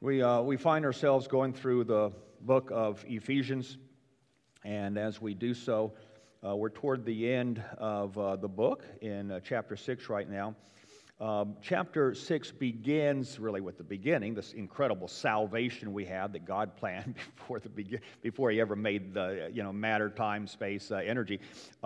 We find ourselves going through the book of Ephesians, and as we do so, we're toward the end of the book in chapter 6 right now. Chapter 6 begins really with the beginning, this incredible salvation we have that God planned before He ever made the matter, time, space, energy.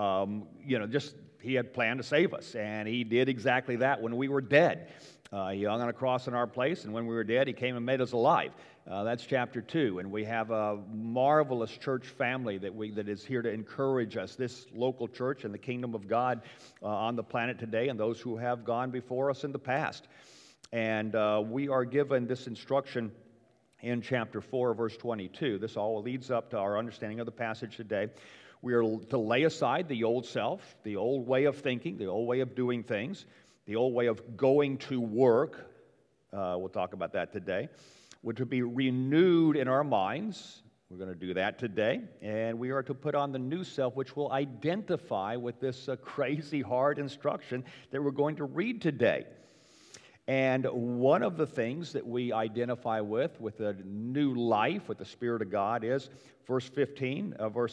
He had planned to save us, and He did exactly that when we were dead. He hung on a cross in our place, and when we were dead, He came and made us alive. That's chapter 2, and we have a marvelous church family that is here to encourage us, this local church and the kingdom of God on the planet today, and those who have gone before us in the past. And we are given this instruction in chapter 4, verse 22. This all leads up to our understanding of the passage today. We are to lay aside the old self, the old way of thinking, the old way of doing things, the old way of going to work. We'll talk about that today. We're to be renewed in our minds. We're going to do that today. And we are to put on the new self, which will identify with this crazy, hard instruction that we're going to read today. And one of the things that we identify with a new life, with the Spirit of God, is verse 18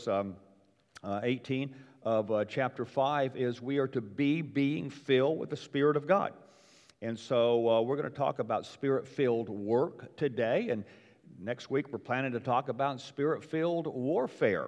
of chapter 5 is we are to be being filled with the Spirit of God. And so we're going to talk about Spirit-filled work today, and next week we're planning to talk about Spirit-filled warfare.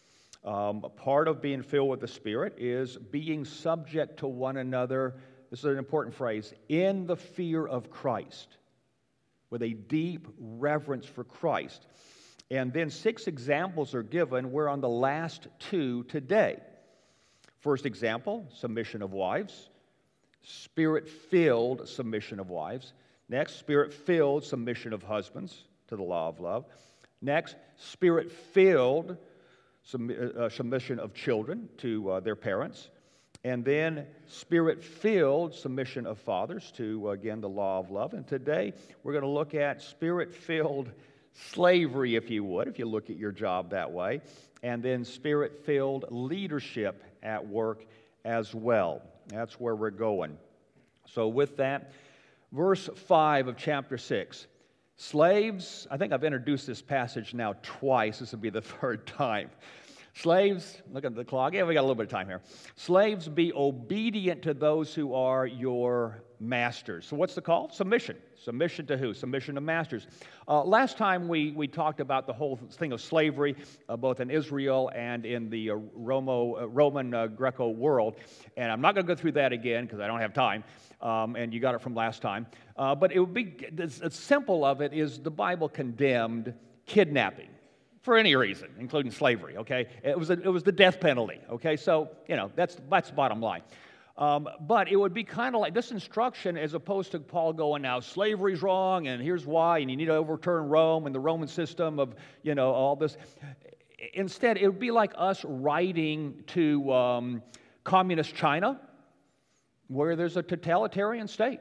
Part of being filled with the Spirit is being subject to one another, this is an important phrase, in the fear of Christ, with a deep reverence for Christ. And then 6 examples are given. We're on the last 2 today. First example, submission of wives. Spirit-filled submission of wives. Next, Spirit-filled submission of husbands to the law of love. Next, Spirit-filled submission of children to their parents. And then Spirit-filled submission of fathers to, again, the law of love. And today, we're going to look at Spirit-filled slavery, if you would, if you look at your job that way. And then Spirit-filled leadership at work as well. That's where we're going. So with that, verse 5 of chapter 6. Slaves, I think I've introduced this passage now twice. This will be the third time. Slaves, look at the clock. Yeah, we got a little bit of time here. Slaves, be obedient to those who are your masters. So what's the call? Submission. Submission to who? Submission to masters. Last time we talked about the whole thing of slavery, both in Israel and in the Roman Greco world. And I'm not going to go through that again because I don't have time. And you got it from last time. But it would be, the simple of it is the Bible condemned kidnapping. For any reason, including slavery, okay? It was the death penalty, okay? So, that's the bottom line. But it would be kind of like this instruction as opposed to Paul going, now, slavery's wrong, and here's why, and you need to overturn Rome and the Roman system of, all this. Instead, it would be like us writing to communist China, where there's a totalitarian state,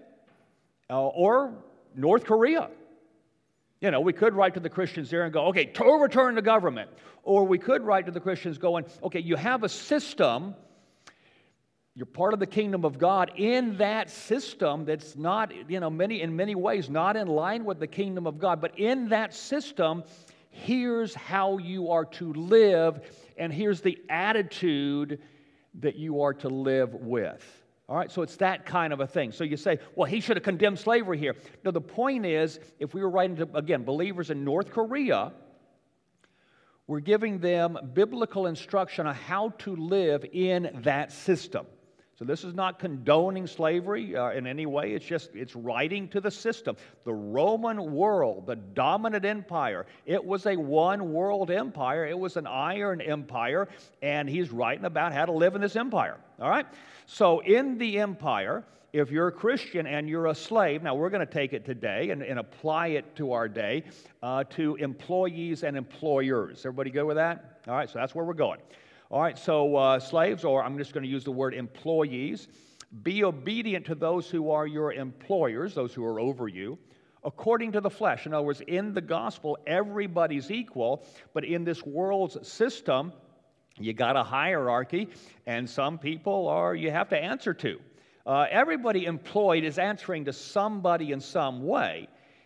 or North Korea. We could write to the Christians there and go, okay, to overturn the government. Or we could write to the Christians going, okay, you have a system, you're part of the kingdom of God. In that system that's not, in many ways not in line with the kingdom of God, but in that system, here's how you are to live, and here's the attitude that you are to live with. All right, so it's that kind of a thing. So you say, well, he should have condemned slavery here. No, the point is, if we were writing to, again, believers in North Korea, we're giving them biblical instruction on how to live in that system. So this is not condoning slavery in any way. It's writing to the system. The Roman world, the dominant empire, it was a one world empire. It was an iron empire, and he's writing about how to live in this empire. All right? So in the empire, if you're a Christian and you're a slave, now we're going to take it today and apply it to our day to employees and employers. Everybody good with that? All right, so that's where we're going. All right, so slaves, or I'm just going to use the word employees, be obedient to those who are your employers, those who are over you, according to the flesh. In other words, in the gospel, everybody's equal, but in this world's system, you got a hierarchy, and some people you have to answer to. Everybody employed is answering to somebody in some way,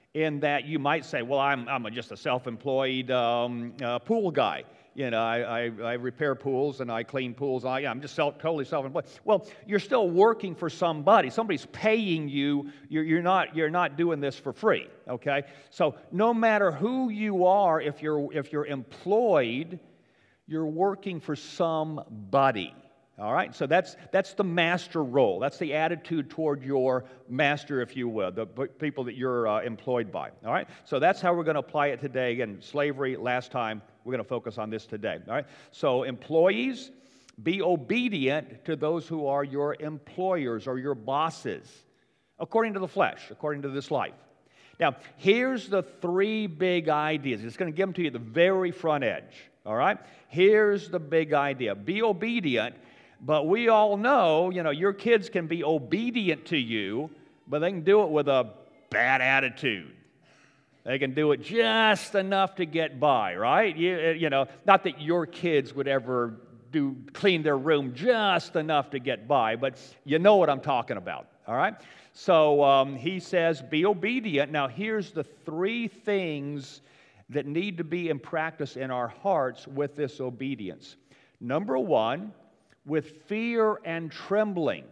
in that you might say, well, I'm just a self-employed pool guy. I repair pools and I clean pools. I'm just totally self-employed. Well, you're still working for somebody. Somebody's paying you. You're not doing this for free. Okay. So no matter who you are, if you're employed, you're working for somebody. All right, so that's the master role. That's the attitude toward your master, if you will, the people that you're employed by. All right, so that's how we're going to apply it today. Again, slavery, last time. We're going to focus on this today. All right, so employees, be obedient to those who are your employers or your bosses, according to the flesh, according to this life. Now, here's the three big ideas. It's going to give them to you at the very front edge. All right, here's the big idea. Be obedient. But we all know, your kids can be obedient to you, but they can do it with a bad attitude. They can do it just enough to get by, right? Not that your kids would ever clean their room just enough to get by, but you know what I'm talking about, all right? So he says, be obedient. Now, here's the three things that need to be in practice in our hearts with this obedience. Number one, with fear and trembling.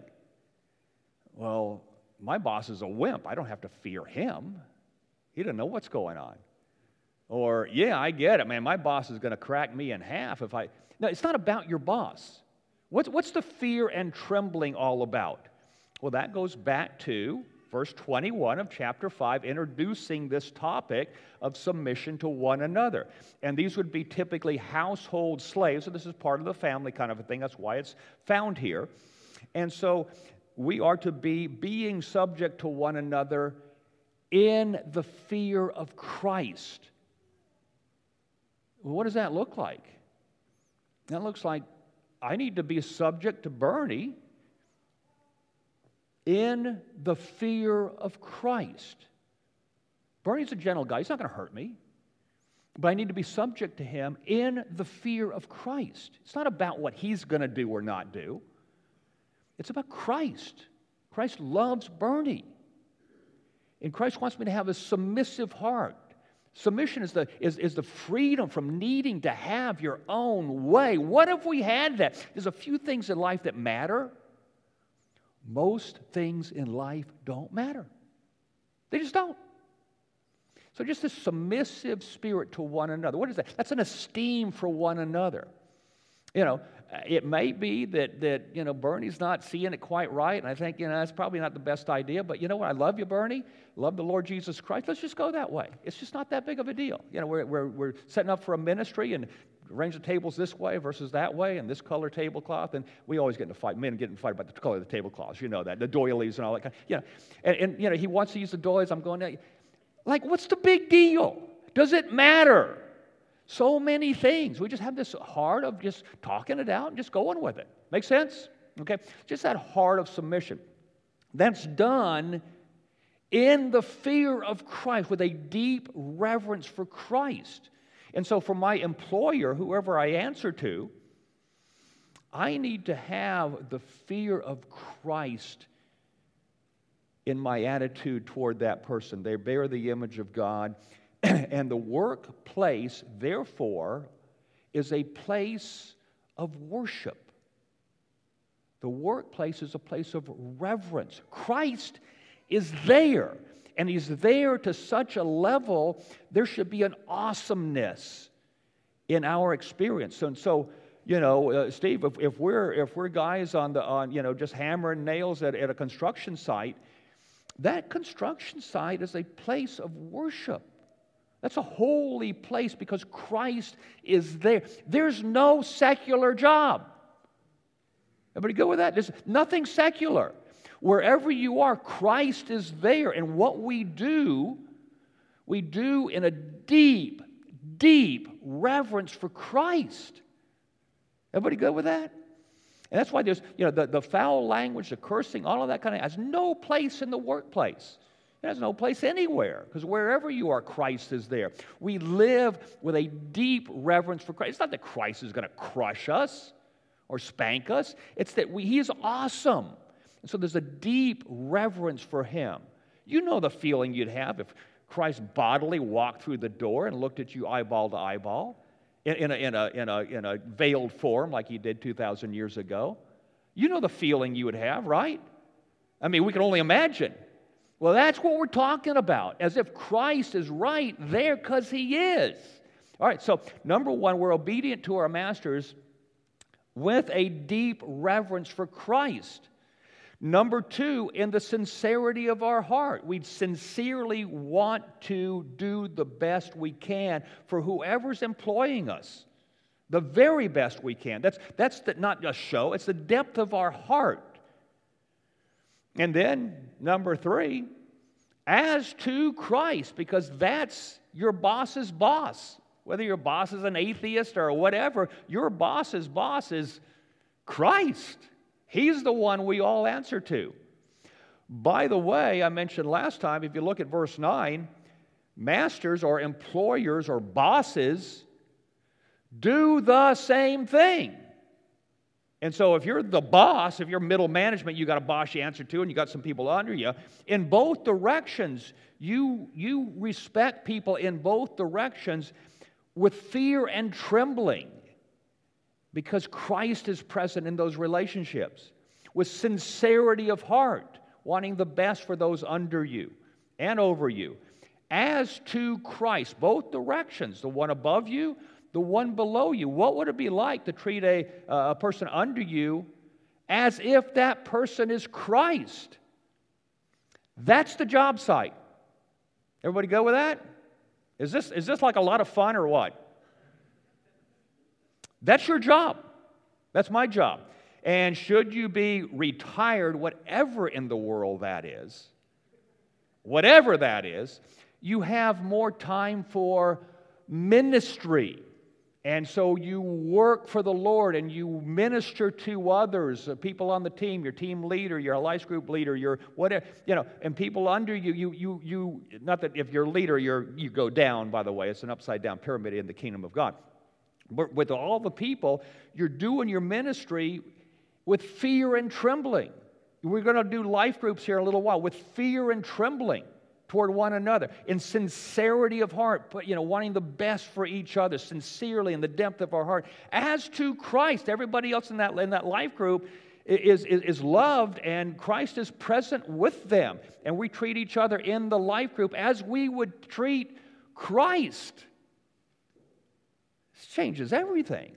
Well, my boss is a wimp. I don't have to fear him. He doesn't know what's going on. Or, yeah, I get it, man. My boss is going to crack me in half if I... No, it's not about your boss. What's the fear and trembling all about? Well, that goes back to verse 21 of chapter 5, introducing this topic of submission to one another. And these would be typically household slaves, so this is part of the family kind of a thing. That's why it's found here. And so we are to be being subject to one another in the fear of Christ. Well, what does that look like? That looks like I need to be subject to Bernie in the fear of Christ. Bernie's a gentle guy. He's not going to hurt me. But I need to be subject to him in the fear of Christ. It's not about what he's going to do or not do. It's about Christ. Christ loves Bernie. And Christ wants me to have a submissive heart. Submission is the freedom from needing to have your own way. What if we had that? There's a few things in life that matter. Most things in life don't matter. They just don't. So just a submissive spirit to one another. What is that? That's an esteem for one another. It may be that Bernie's not seeing it quite right, and I think, that's probably not the best idea, but you know what? I love you, Bernie. Love the Lord Jesus Christ. Let's just go that way. It's just not that big of a deal. We're setting up for a ministry and arrange the tables this way versus that way, and this color tablecloth, and we always get in a fight. Men get in a fight about the color of the tablecloths. You know that. The doilies and all that kind of, And he wants to use the doilies. I'm going, like, what's the big deal? Does it matter? So many things. We just have this heart of just talking it out and just going with it. Make sense? Okay? Just that heart of submission. That's done in the fear of Christ with a deep reverence for Christ. And so for my employer, whoever I answer to, I need to have the fear of Christ in my attitude toward that person. They bear the image of God. And the workplace, therefore, is a place of worship. The workplace is a place of reverence. Christ is there, and he's there to such a level, there should be an awesomeness in our experience. And so, Steve, if we're guys on just hammering nails at a construction site, that construction site is a place of worship. That's a holy place because Christ is there. There's no secular job. Everybody go with that? There's nothing secular. Wherever you are, Christ is there. And what we do in a deep, deep reverence for Christ. Everybody go with that? And that's why there's, the foul language, the cursing, all of that kind of has no place in the workplace. It has no place anywhere, because wherever you are, Christ is there. We live with a deep reverence for Christ. It's not that Christ is going to crush us or spank us. It's that He is awesome. And so there's a deep reverence for Him. You know the feeling you'd have if Christ bodily walked through the door and looked at you eyeball to eyeball in a veiled form like he did 2,000 years ago, you know the feeling you would have, right? I mean, we can only imagine. Well, that's what we're talking about, as if Christ is right there because he is. All right, so number one, we're obedient to our masters with a deep reverence for Christ. Number two, in the sincerity of our heart. We sincerely want to do the best we can for whoever's employing us. The very best we can. That's not just show, it's the depth of our heart. And then, number three, as to Christ, because that's your boss's boss. Whether your boss is an atheist or whatever, your boss's boss is Christ. He's the one we all answer to. By the way, I mentioned last time, if you look at verse 9, masters or employers or bosses do the same thing. And so if you're the boss, if you're middle management, you got a boss you answer to and you got some people under you, in both directions, you respect people in both directions with fear and trembling because Christ is present in those relationships, with sincerity of heart, wanting the best for those under you and over you. As to Christ, both directions, the one above you, the one below you. What would it be like to treat a person under you as if that person is Christ? That's the job site. Everybody go with that? Is this like a lot of fun or what? That's your job. That's my job. And should you be retired, whatever in the world that is, you have more time for ministry. And so you work for the Lord and you minister to others, people on the team, your team leader, your life group leader, your whatever, and people under you, you not that if you're a leader, you go down, by the way, it's an upside down pyramid in the kingdom of God. But with all the people, you're doing your ministry with fear and trembling. We're going to do life groups here in a little while with fear and trembling toward one another, in sincerity of heart, wanting the best for each other, sincerely in the depth of our heart. As to Christ, everybody else in that life group is loved, and Christ is present with them. And we treat each other in the life group as we would treat Christ. This changes everything,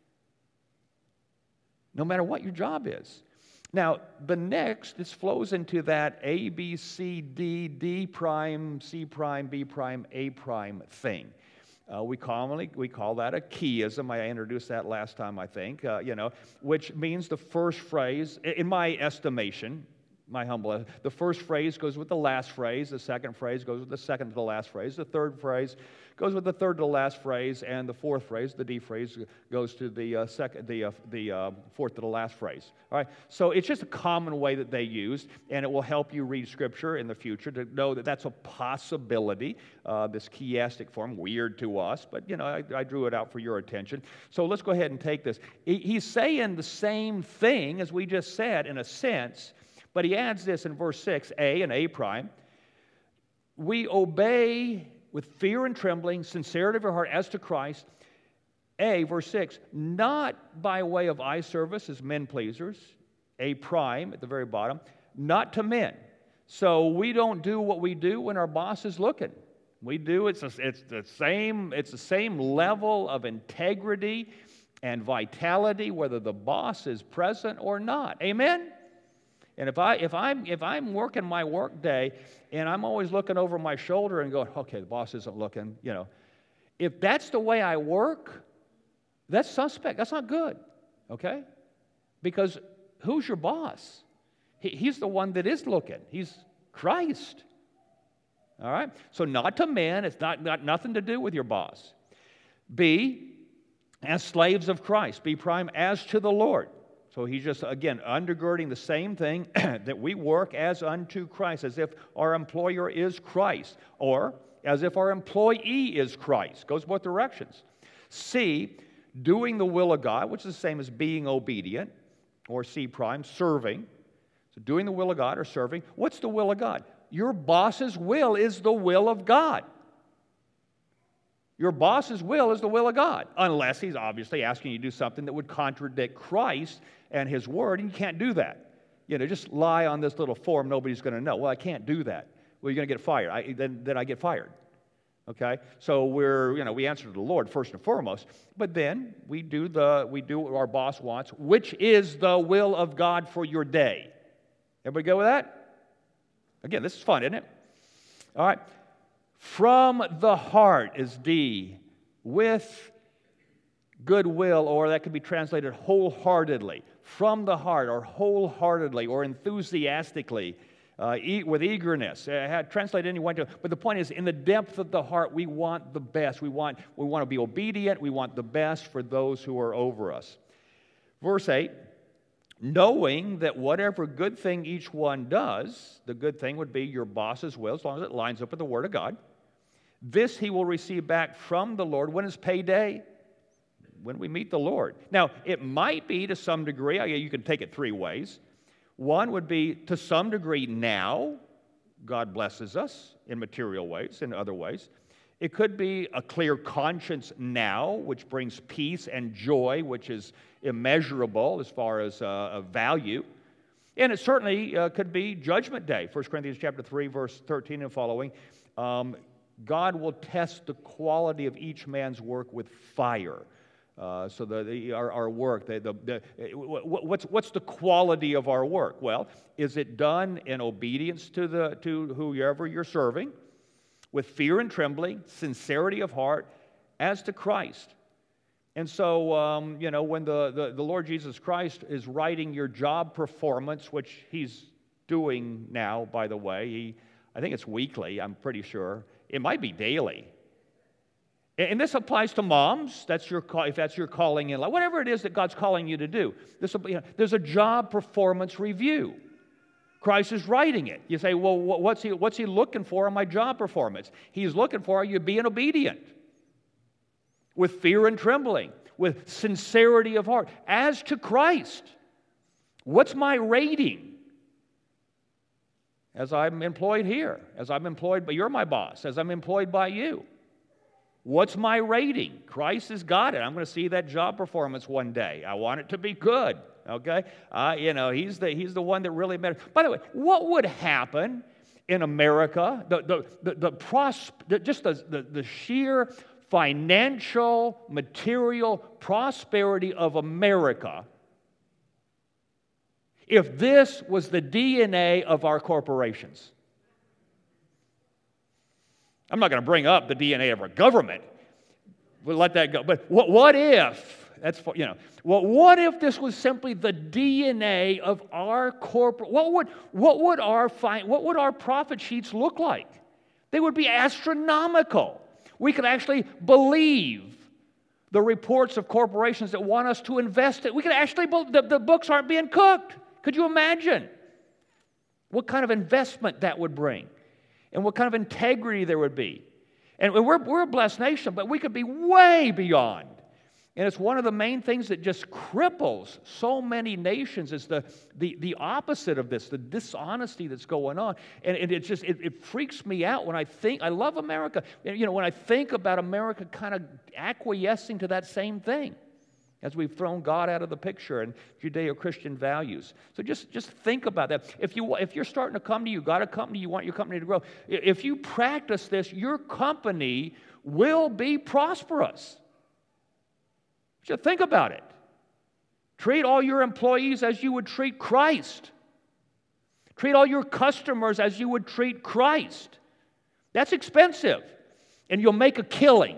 no matter what your job is. Now, the next, this flows into that A, B, C, D, D prime, C prime, B prime, A prime thing. We call that a keyism. I introduced that last time, I think, which means the first phrase, in my estimation, the first phrase goes with the last phrase, the second phrase goes with the second to the last phrase, the third phrase goes with the third to the last phrase, and the fourth phrase, the D phrase, goes to the fourth to the last phrase. All right, so it's just a common way that they use, and it will help you read Scripture in the future to know that that's a possibility. This chiastic form, weird to us, but I drew it out for your attention. So let's go ahead and take this. He's saying the same thing as we just said in a sense, but he adds this in verse 6, A and A prime. We obey with fear and trembling, sincerity of our heart as to Christ. A, verse 6, not by way of eye service as men pleasers. A prime at the very bottom, not to men. So we don't do what we do when our boss is looking. We do, it's the same level of integrity and vitality whether the boss is present or not. Amen? And if I'm working my work day and I'm always looking over my shoulder and going, okay, the boss isn't looking, if that's the way I work, that's suspect. That's not good, okay? Because who's your boss? He's the one that is looking. He's Christ. All right? So not to men. It's not nothing to do with your boss. B, as slaves of Christ. B prime, as to the Lord. So he's just, again, undergirding the same thing, that we work as unto Christ, as if our employer is Christ, or as if our employee is Christ. Goes both directions. C, doing the will of God, which is the same as being obedient, or C prime, serving. So doing the will of God or serving. What's the will of God? Your boss's will is the will of God. Your boss's will is the will of God, unless he's obviously asking you to do something that would contradict Christ and his word, and you can't do that. Just lie on this little form, nobody's going to know. Well, I can't do that. Well, you're going to get fired. Then I get fired. Okay? So we answer to the Lord first and foremost, but then we do what our boss wants, which is the will of God for your day. Everybody go with that? Again, this is fun, isn't it? All right. From the heart is D, with goodwill, or that could be translated wholeheartedly. From the heart, or wholeheartedly, or enthusiastically, with eagerness. Translate any one, but the point is, in the depth of the heart, we want the best. We want to be obedient. We want the best for those who are over us. Verse 8. Knowing that whatever good thing each one does, the good thing would be your boss's will, as long as it lines up with the Word of God, this he will receive back from the Lord. When is payday? When we meet the Lord. Now, it might be to some degree, you can take it three ways. One would be to some degree now, God blesses us in material ways, in other ways. It could be a clear conscience now, which brings peace and joy, which is immeasurable as far as value. And it certainly could be Judgment Day. 1 Corinthians chapter 3, verse 13 and following. God will test the quality of each man's work with fire. So our work, what's the quality of our work? Well, is it done in obedience to whoever you're serving, with fear and trembling, sincerity of heart, as to Christ? And so, when the Lord Jesus Christ is writing your job performance, which He's doing now, by the way, I think it's weekly, I'm pretty sure. It might be daily. And this applies to moms. If that's your calling in life, whatever it is that God's calling you to do. There's a job performance review. Christ is writing it. You say, well, what's he looking for in my job performance? He's looking for you being obedient, with fear and trembling, with sincerity of heart, as to Christ. What's my rating? As I'm employed here, as I'm employed by, you're my boss, as I'm employed by you. What's my rating? Christ has got it. I'm going to see that job performance one day. I want it to be good. Okay, He's the one that really matters. By the way, what would happen in America? The sheer financial, material prosperity of America, if this was the DNA of our corporations. I'm not going to bring up the DNA of our government. We'll let that go. But what if? What if this was simply the DNA of our corporate? What would our profit sheets look like? They would be astronomical. We could actually believe the reports of corporations that want us to invest it. We could actually the books aren't being cooked. Could you imagine what kind of investment that would bring, and what kind of integrity there would be? And we're a blessed nation, but we could be way beyond. And it's one of the main things that just cripples so many nations is the opposite of this, the dishonesty that's going on. And it freaks me out when I love America. When I think about America kind of acquiescing to that same thing, as we've thrown God out of the picture and Judeo-Christian values. So just think about that. If you're starting a company, you got a company, you want your company to grow. If you practice this, your company will be prosperous. So think about it. Treat all your employees as you would treat Christ. Treat all your customers as you would treat Christ. That's expensive, and you'll make a killing.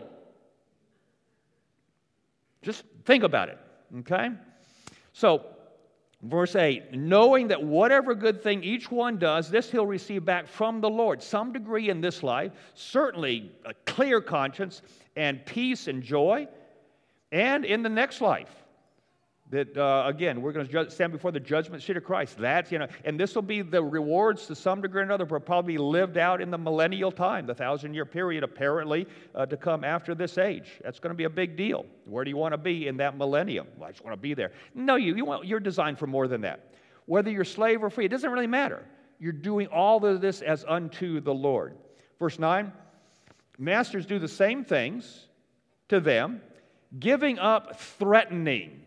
Just think about it, okay? So, verse 8, knowing that whatever good thing each one does, this he'll receive back from the Lord. Some degree in this life, certainly a clear conscience and peace and joy, and in the next life. That, again, we're going to stand before the judgment seat of Christ. And this will be the rewards to some degree or another, but probably lived out in the millennial time, the 1,000-year period, apparently, to come after this age. That's going to be a big deal. Where do you want to be in that millennium? Well, I just want to be there. No, you're designed for more than that. Whether you're slave or free, it doesn't really matter. You're doing all of this as unto the Lord. Verse 9, masters do the same things to them, giving up threatening.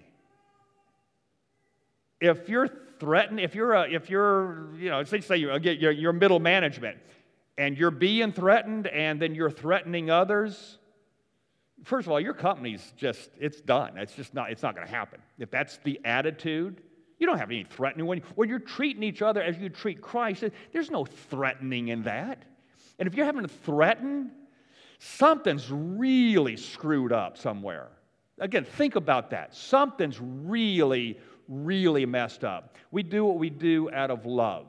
If you're threatened, if you're let's say you're middle management, and you're being threatened, and then you're threatening others, first of all, your company's it's done. It's not going to happen. If that's the attitude, you don't have any threatening. When you're treating each other as you treat Christ, there's no threatening in that. And if you're having to threaten, something's really screwed up somewhere. Again, think about that. Something's really, really messed up. We do what we do out of love.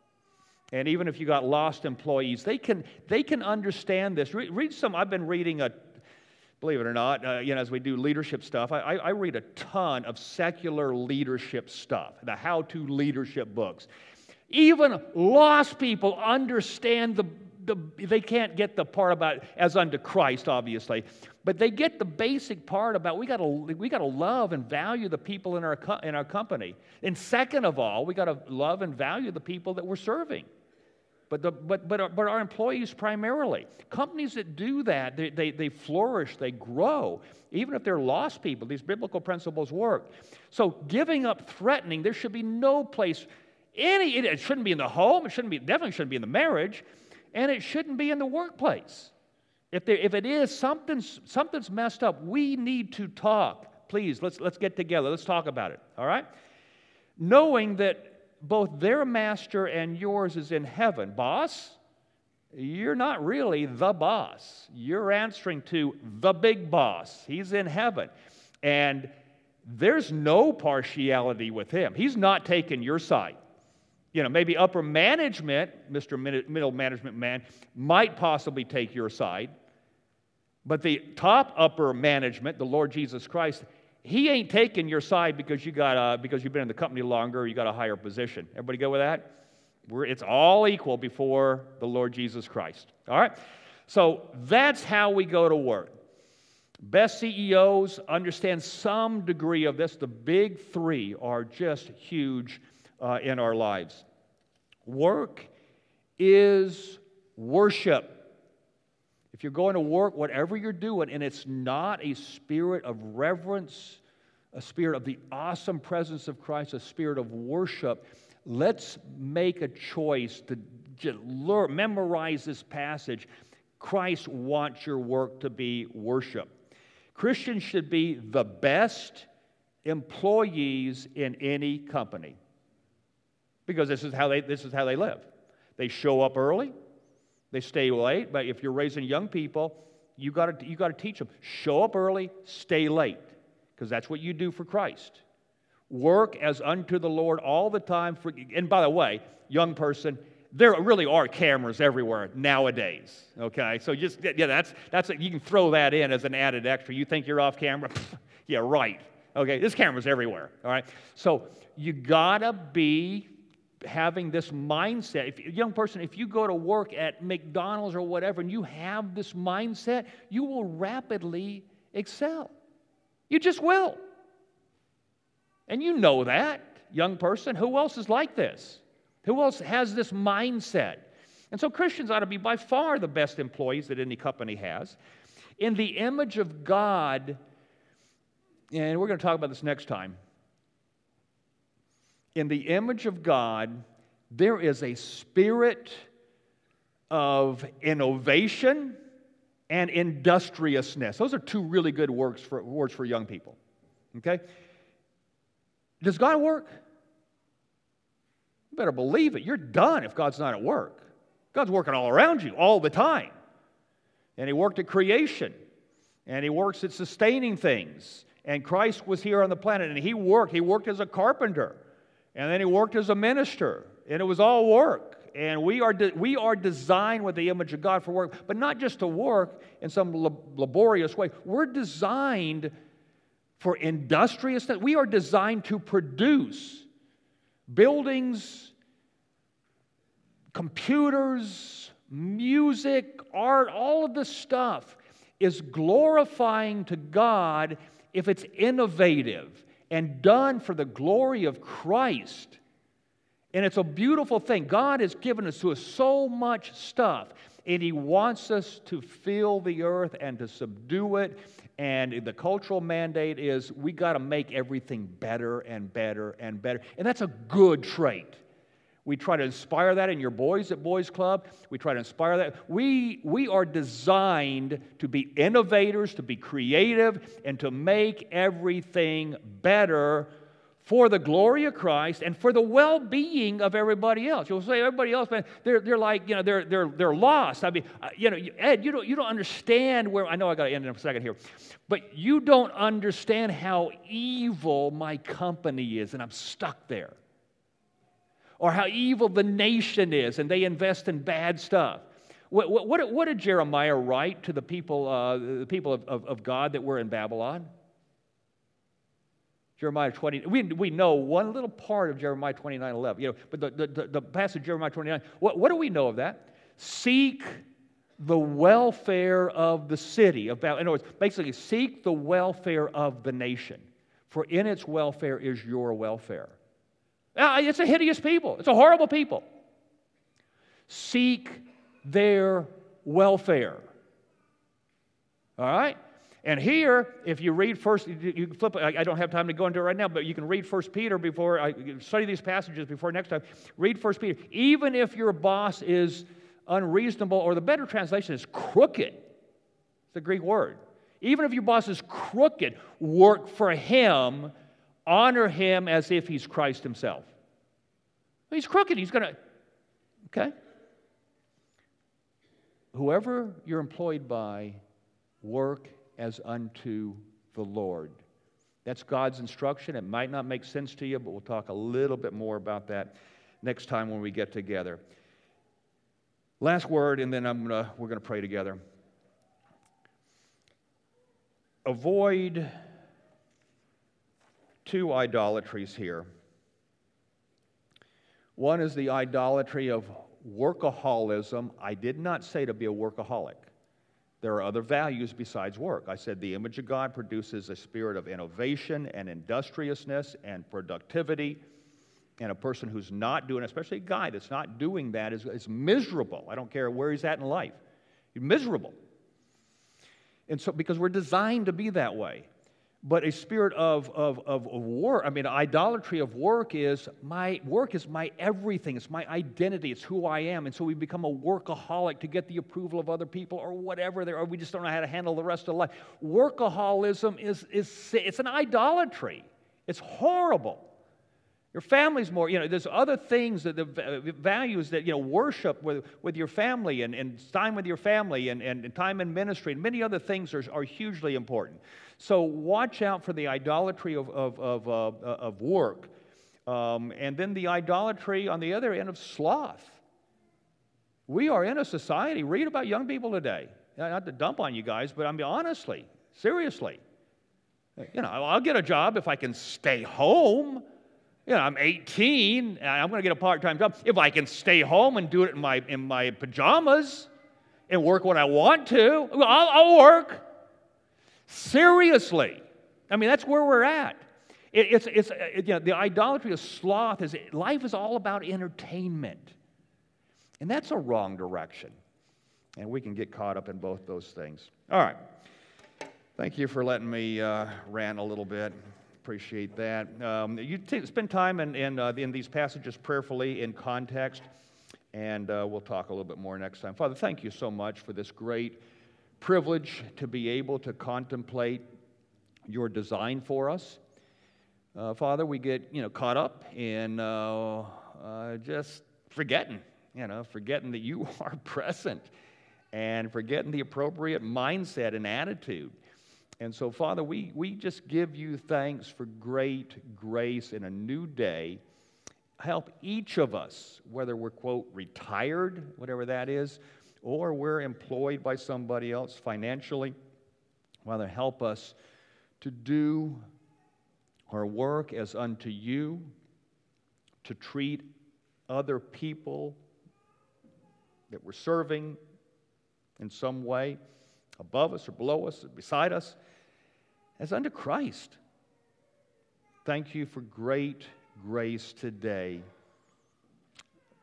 And even if you got lost employees, they can understand this. Read some. I've been reading believe it or not, as we do leadership stuff, I read a ton of secular leadership stuff, the how-to leadership books. Even lost people understand they can't get the part about as unto Christ, obviously, but they get the basic part about we got to love and value the people in our company. And second of all, we got to love and value the people that we're serving. But our employees primarily. Companies that do that, they flourish, they grow. Even if they're lost people, these biblical principles work. So giving up threatening, there should be no place. It shouldn't be in the home. It definitely shouldn't be in the marriage, and it shouldn't be in the workplace. If it is, something's messed up. We need to talk. Please, let's get together. Let's talk about it. All right? Knowing that both their master and yours is in heaven. Boss, you're not really the boss. You're answering to the big boss. He's in heaven. And there's no partiality with him. He's not taking your side. Maybe upper management, Mr. Middle Management man, might possibly take your side. But the top upper management, the Lord Jesus Christ, He ain't taking your side because you've been in the company longer or you got a higher position. Everybody go with that? It's all equal before the Lord Jesus Christ. All right? So that's how we go to work. Best CEOs understand some degree of this. The big three are just huge in our lives. Work is worship. If you're going to work, whatever you're doing, and it's not a spirit of reverence, a spirit of the awesome presence of Christ, a spirit of worship, let's make a choice to just memorize this passage. Christ wants your work to be worship. Christians should be the best employees in any company because this is how they live. They show up early. They stay late, but if you're raising young people, you got to teach them. Show up early, stay late, because that's what you do for Christ. Work as unto the Lord all the time. And by the way, young person, there really are cameras everywhere nowadays. Okay, so that's you can throw that in as an added extra. You think you're off camera? Yeah, right. Okay, there's cameras everywhere. All right, so you gotta be having this mindset. Young person, if you go to work at McDonald's or whatever and you have this mindset, you will rapidly excel. You just will. And you know that, young person. Who else is like this? Who else has this mindset? And so Christians ought to be by far the best employees that any company has. In the image of God, and we're going to talk about this next time, in the image of God, there is a spirit of innovation and industriousness. Those are two really good words for young people. Okay? Does God work? You better believe it. You're done if God's not at work. God's working all around you all the time. And He worked at creation. And He works at sustaining things. And Christ was here on the planet and He worked. He worked as a carpenter. And then He worked as a minister, and it was all work. And we are designed with the image of God for work, but not just to work in some laborious way. We're designed for industriousness. We are designed to produce buildings, computers, music, art. All of this stuff is glorifying to God if it's innovative and done for the glory of Christ. And it's a beautiful thing. God has given us to us so much stuff, and He wants us to fill the earth and to subdue it. And the cultural mandate is we got to make everything better and better and better. And that's a good trait. We try to inspire that in your boys at Boys Club. We try to inspire that. We are designed to be innovators, to be creative, and to make everything better for the glory of Christ and for the well-being of everybody else. You'll say everybody else, man, they're like, they're lost. I mean, Ed, you don't understand where. I know I got to end in a second here, but you don't understand how evil my company is, and I'm stuck there. Or how evil the nation is, and they invest in bad stuff. What did Jeremiah write to the people of God that were in Babylon? Jeremiah 20. We know one little part of Jeremiah 29:11. But the passage of Jeremiah 29. What do we know of that? Seek the welfare of the city. In other words, basically, seek the welfare of the nation, for in its welfare is your welfare. It's a hideous people. It's a horrible people. Seek their welfare. All right? And here, if you read first, you can flip. I don't have time to go into it right now, but you can read 1 Peter before I study these passages before next time. Read 1 Peter. Even if your boss is unreasonable, or the better translation is crooked. It's the Greek word. Even if your boss is crooked, work for him. Honor him as if he's Christ himself. He's crooked. He's going to, okay? Whoever you're employed by, work as unto the Lord. That's God's instruction. It might not make sense to you, but we'll talk a little bit more about that next time when we get together. Last word, and then we're going to pray together. Avoid two idolatries here. One is the idolatry of workaholism. I did not say to be a workaholic. There are other values besides work. I said the image of God produces a spirit of innovation and industriousness and productivity. And a person who's not doing, especially a guy that's not doing that, is miserable. I don't care where he's at in life. He's miserable. And so, because we're designed to be that way. But a spirit of work, idolatry of work is my everything. It's my identity. It's who I am. And so we become a workaholic to get the approval of other people or whatever, or we just don't know how to handle the rest of life. Workaholism it's an idolatry. It's horrible. Your family's more, there's other things, that the values that, worship with your family and time with your family and time in ministry and many other things are hugely important. So watch out for the idolatry of work. And then the idolatry on the other end of sloth. We are in a society, read about young people today. Not to dump on you guys, but honestly, seriously. I'll get a job if I can stay home. I'm 18, and I'm going to get a part-time job. If I can stay home and do it in my pajamas and work when I want to, I'll work. Seriously. That's where we're at. The idolatry of sloth is life is all about entertainment. And that's a wrong direction. And we can get caught up in both those things. All right. Thank you for letting me rant a little bit. Appreciate that. You spend time in these passages prayerfully in context, and we'll talk a little bit more next time. Father, thank you so much for this great privilege to be able to contemplate your design for us. Father, we get caught up in just forgetting that you are present, and forgetting the appropriate mindset and attitude. And so, Father, we just give you thanks for great grace in a new day. Help each of us, whether we're, quote, retired, whatever that is, or we're employed by somebody else financially. Father, help us to do our work as unto you, to treat other people that we're serving in some way, above us or below us or beside us, as unto Christ. Thank you for great grace today.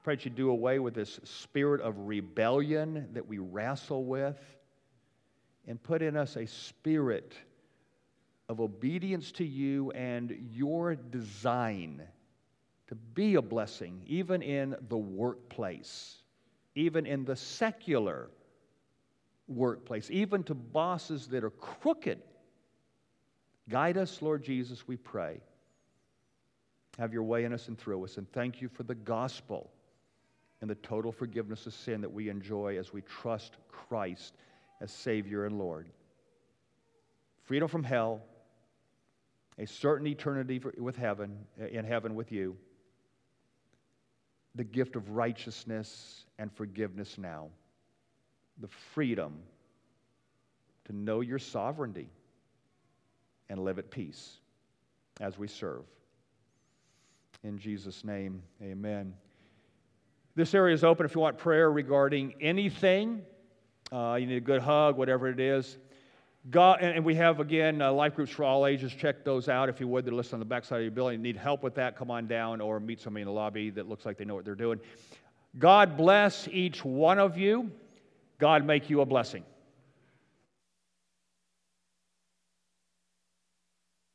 pray that you do away with this spirit of rebellion that we wrestle with and put in us a spirit of obedience to you and your design to be a blessing, even in the workplace, even in the secular workplace, even to bosses that are crooked. Guide us, Lord Jesus, we pray. Have your way in us and through us, and thank you for the gospel and the total forgiveness of sin that we enjoy as we trust Christ as Savior and Lord. Freedom from hell, a certain eternity in heaven with you, the gift of righteousness and forgiveness now, the freedom to know your sovereignty and live at peace as we serve. In Jesus' name, amen. This area is open if you want prayer regarding anything. You need a good hug, whatever it is. God, and we have, again, life groups for all ages. Check those out if you would. They're listed on the backside of your building. Need help with that, come on down or meet somebody in the lobby that looks like they know what they're doing. God bless each one of you. God make you a blessing.